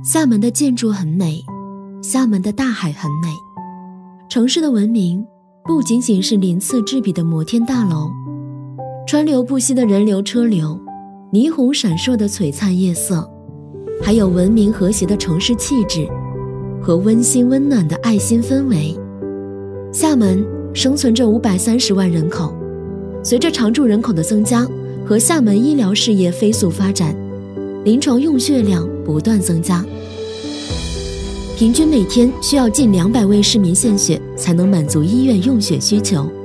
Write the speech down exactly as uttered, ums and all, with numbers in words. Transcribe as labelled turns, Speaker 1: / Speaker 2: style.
Speaker 1: 厦门的建筑很美，厦门的大海很美。城市的文明不仅仅是鳞次栉比的摩天大楼，川流不息的人流车流，霓虹闪烁的璀璨夜色，还有文明和谐的城市气质和温馨温暖的爱心氛围。厦门生存着五百三十万人口，随着常住人口的增加和厦门医疗事业飞速发展，临床用血量不断增加，平均每天需要近两百位市民献血才能满足医院用血需求。